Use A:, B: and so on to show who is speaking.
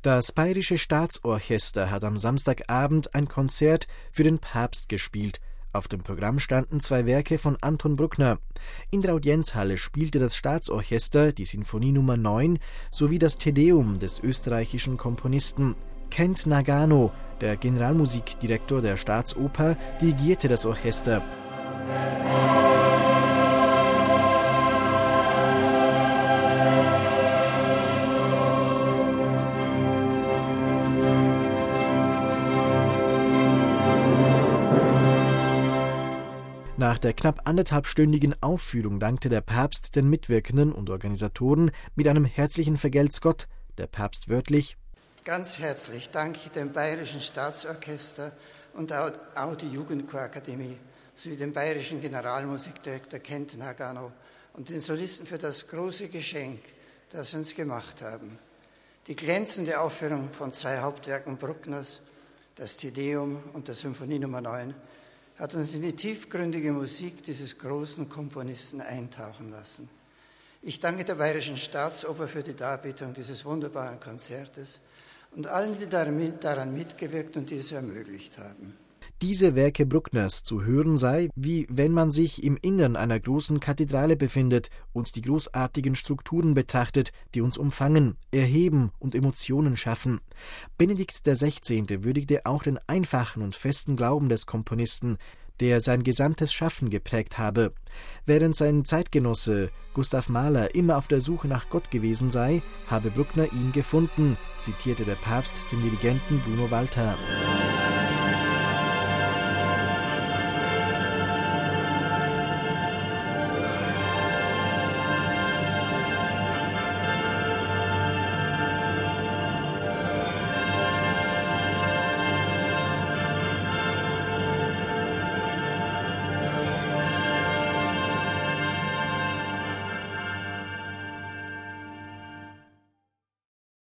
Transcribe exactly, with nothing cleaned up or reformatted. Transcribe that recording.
A: Das Bayerische Staatsorchester hat am Samstagabend ein Konzert für den Papst gespielt. Auf dem Programm standen zwei Werke von Anton Bruckner. In der Audienzhalle spielte das Staatsorchester die Sinfonie Nummer neun sowie das Te Deum des österreichischen Komponisten. Kent Nagano, der Generalmusikdirektor der Staatsoper, dirigierte das Orchester. Nach der knapp anderthalbstündigen Aufführung dankte der Papst den Mitwirkenden und Organisatoren mit einem herzlichen Vergelt's Gott. Der Papst wörtlich:
B: Ganz herzlich danke ich dem Bayerischen Staatsorchester und auch die Jugendchorakademie sowie dem Bayerischen Generalmusikdirektor Kent Nagano und den Solisten für das große Geschenk, das sie uns gemacht haben. Die glänzende Aufführung von zwei Hauptwerken Bruckners, das Te Deum und der Symphonie Nummer neun, hat uns in die tiefgründige Musik dieses großen Komponisten eintauchen lassen. Ich danke der Bayerischen Staatsoper für die Darbietung dieses wunderbaren Konzertes und allen, die daran mitgewirkt und dies ermöglicht haben.
A: Diese Werke Bruckners zu hören sei, wie wenn man sich im Innern einer großen Kathedrale befindet und die großartigen Strukturen betrachtet, die uns umfangen, erheben und Emotionen schaffen. Benedikt der Sechzehnte würdigte auch den einfachen und festen Glauben des Komponisten, der sein gesamtes Schaffen geprägt habe. Während sein Zeitgenosse Gustav Mahler immer auf der Suche nach Gott gewesen sei, habe Bruckner ihn gefunden, zitierte der Papst den Dirigenten Bruno Walter.